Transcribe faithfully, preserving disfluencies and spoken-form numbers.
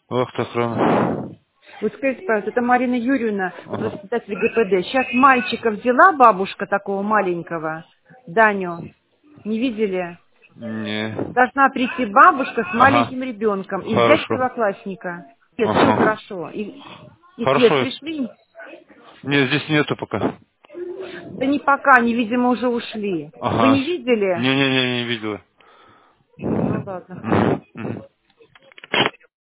Вахта охрана. Вот скажите, пожалуйста, это Марина Юрьевна, вот Ага. воспитатель ГПД. Сейчас мальчика взяла бабушка такого маленького, Даню. Не видели? Не. Должна прийти бабушка с Ага. маленьким ребенком и взять Хорошо. первоклассника. Нет, все Ага. хорошо. И, и свет Хорошо. пришли? Нет, здесь нету пока. Да не пока, они, видимо, уже ушли. Вы Ага. не видели? Не-не-не, не видела. Ну ладно, хорошо. Мгм. Мгм.